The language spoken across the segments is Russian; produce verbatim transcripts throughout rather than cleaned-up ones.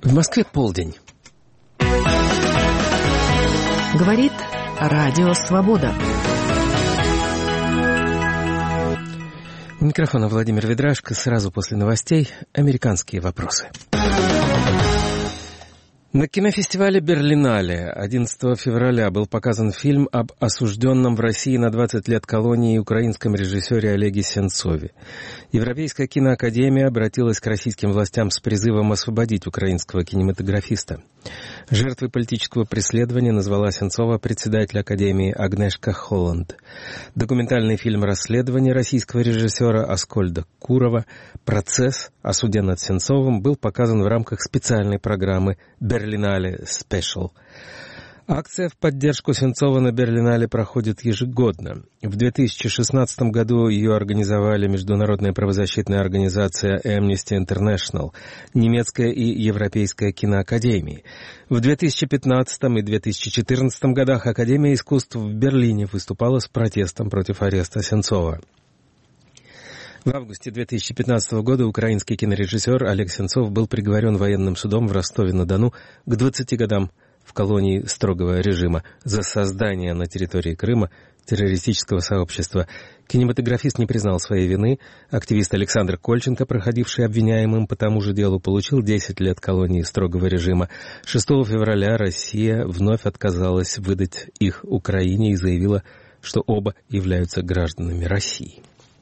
В Москве полдень. Говорит Радио Свобода. У микрофона Владимир Ведрашко. Сразу после новостей американские вопросы. На кинофестивале Берлинале одиннадцатого февраля был показан фильм об осужденном в России на двадцать лет колонии украинском режиссере Олеге Сенцове. Европейская киноакадемия обратилась к российским властям с призывом освободить украинского кинематографиста. Жертвой политического преследования назвала Сенцова председатель Академии Агнешка Холланд. Документальный фильм расследования российского режиссера Аскольда Курова «Процесс о суде над Сенцовым» был показан в рамках специальной программы «Берлинале Спешл». Акция в поддержку Сенцова на Берлинале проходит ежегодно. В две тысячи шестнадцатом году ее организовали международная правозащитная организация Amnesty International, немецкая и европейская киноакадемии. В две тысячи пятнадцатом и две тысячи четырнадцатом годах Академия искусств в Берлине выступала с протестом против ареста Сенцова. В августе две тысячи пятнадцатого года украинский кинорежиссер Олег Сенцов был приговорен военным судом в Ростове-на-Дону к двадцати годам в колонии строгого режима за создание на территории Крыма террористического сообщества. Кинематографист не признал своей вины. Активист Александр Кольченко, проходивший обвиняемым по тому же делу, получил десять лет колонии строгого режима. шестого февраля Россия вновь отказалась выдать их Украине и заявила, что оба являются гражданами России.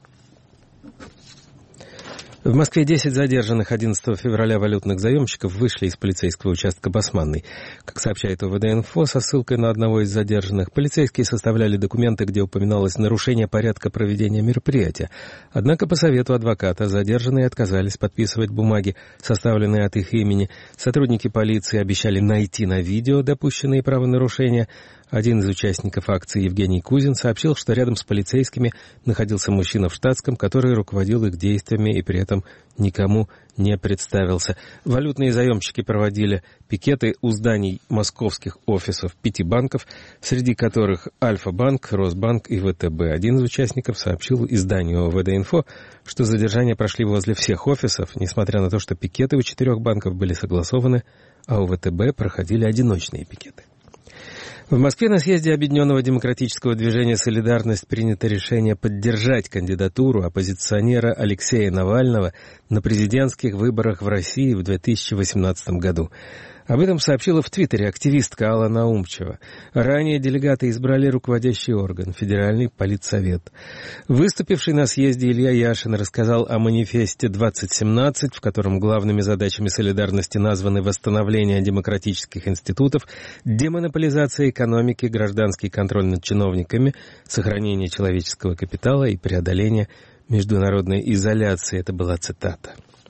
В Москве десять задержанных одиннадцатого февраля валютных заемщиков вышли из полицейского участка Басманный. Как сообщает ОВД-инфо, со ссылкой на одного из задержанных, полицейские составляли документы, где упоминалось нарушение порядка проведения мероприятия. Однако по совету адвоката задержанные отказались подписывать бумаги, составленные от их имени. Сотрудники полиции обещали найти на видео допущенные правонарушения. Один из участников акции, Евгений Кузин, сообщил, что рядом с полицейскими находился мужчина в штатском, который руководил их действиями и при этом никому не представился. Валютные заемщики проводили пикеты у зданий московских офисов пяти банков, среди которых Альфа-банк, Росбанк и ВТБ. Один из участников сообщил изданию ОВД-инфо, что задержания прошли возле всех офисов, несмотря на то, что пикеты у четырех банков были согласованы, а у ВТБ проходили одиночные пикеты. В Москве на съезде Объединенного демократического движения «Солидарность» принято решение поддержать кандидатуру оппозиционера Алексея Навального на президентских выборах в России в две тысячи восемнадцатом году. Об этом сообщила в Твиттере активистка Алла Наумчева. Ранее делегаты избрали руководящий орган — Федеральный политсовет. Выступивший на съезде Илья Яшин рассказал о манифесте двадцать семнадцать, в котором главными задачами солидарности названы восстановление демократических институтов, демонополизация экономики, гражданский контроль над чиновниками, сохранение человеческого капитала и преодоление международной изоляции. Это была цитата.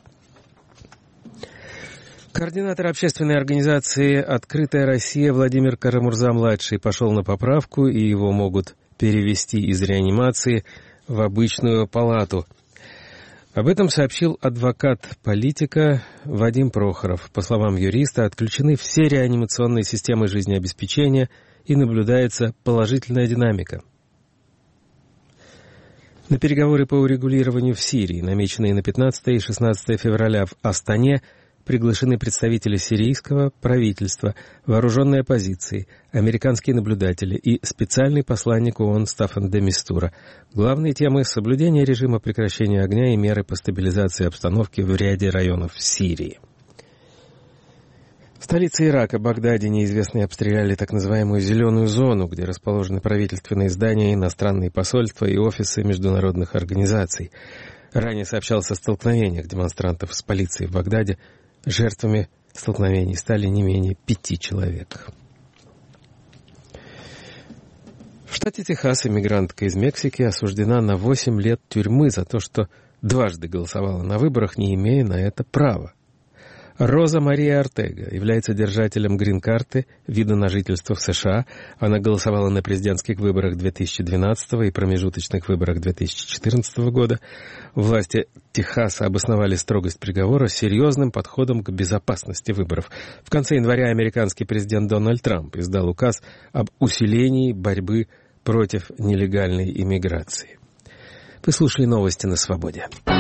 Координатор общественной организации «Открытая Россия» Владимир Карамурза-младший пошел на поправку, и его могут перевести из реанимации в обычную палату. Об этом сообщил адвокат политика Вадим Прохоров. По словам юриста, отключены все реанимационные системы жизнеобеспечения и наблюдается положительная динамика. На переговоры по урегулированию в Сирии, намеченные на пятнадцатое и шестнадцатое февраля в Астане, приглашены представители сирийского правительства, вооруженной оппозиции, американские наблюдатели и специальный посланник ООН Стаффан де Мистура. Главные темы — соблюдение режима прекращения огня и меры по стабилизации обстановки в ряде районов Сирии. В столице Ирака, Багдаде, неизвестные обстреляли так называемую «зеленую зону», где расположены правительственные здания, иностранные посольства и офисы международных организаций. Ранее сообщалось о столкновениях демонстрантов с полицией в Багдаде. Жертвами столкновений стали не менее пяти человек. В штате Техас иммигрантка из Мексики осуждена на восемь лет тюрьмы за то, что дважды голосовала на выборах, не имея на это права. Роза Мария Ортега является держателем грин-карты, вида на жительство в США. Она голосовала на президентских выборах две тысячи двенадцатого и промежуточных выборах две тысячи четырнадцатого года. Власти Техаса обосновали строгость приговора серьезным подходом к безопасности выборов. В конце января американский президент Дональд Трамп издал указ об усилении борьбы против нелегальной иммиграции. Вы слушали новости на Свободе.